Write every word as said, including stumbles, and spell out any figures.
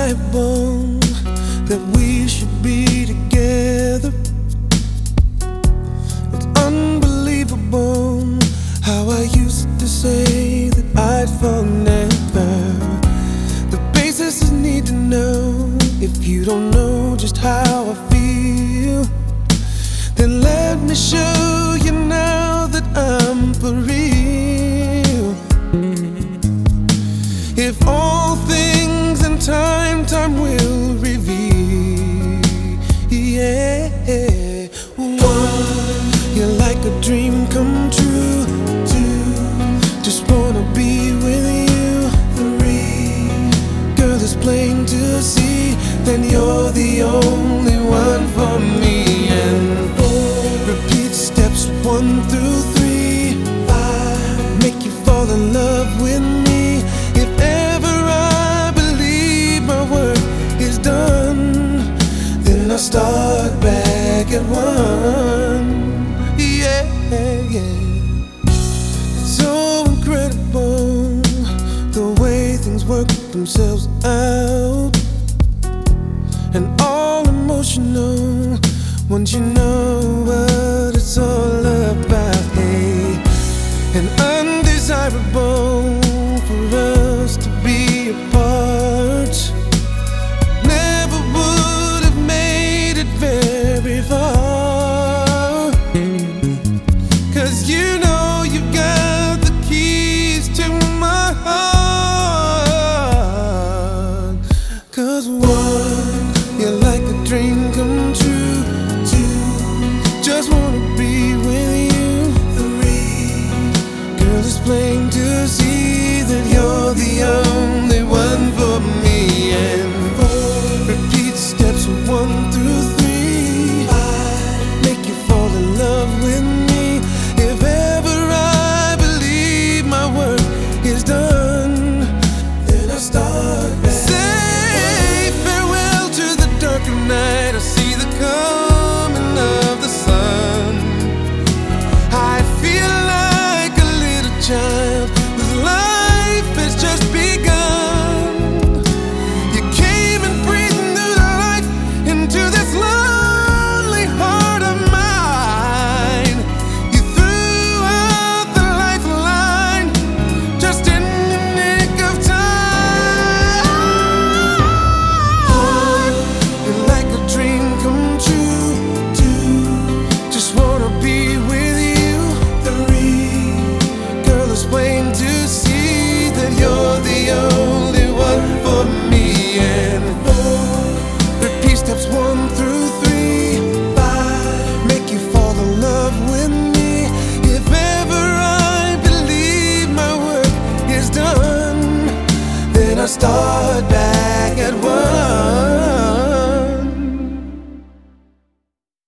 undesirable that we should be together. It's unbelievable how I used to say that I'd fall never. The basis is need to know. If you don't know just how I feel, then let me show you now that I'm for real. If all things in time, time will reveal. Yeah, one, you're like a dream come true. Two, just wanna be with you. Three, girl, it's plain to see then you're the only one for me. And four, repeat steps one through three. Five, make you fall in love with me. If ever I believe my work is done, then I'll start back at one. Yeah, yeah. It's so incredible the way things work themselves out, and all emotional once you know what it's all about. Hey, and undesirable for us to be apart. Never would have made it very far, 'cause you know you've got the keys to my heart. 'Cause one, you're like a dream come true. Two, just wanna be with you. Three, girl, it's plain to see that you're the only one for me. And four, repeat steps one through three. Five, make you fall in love with me. If ever I believe my work is done, then I start back. Night, I see the coming of the sun. I feel like a little child whose life has just begun. You came and breathed new life into this lonely heart of mine. You threw out the lifeline just in the nick of time. Dream come true. Two, just wanna be with you. Three, girl, it's plain to see that you're the only one for me. And four, repeat steps one through three. Five, make you fall in love with me. If ever I believe my work is done, then I start back at one.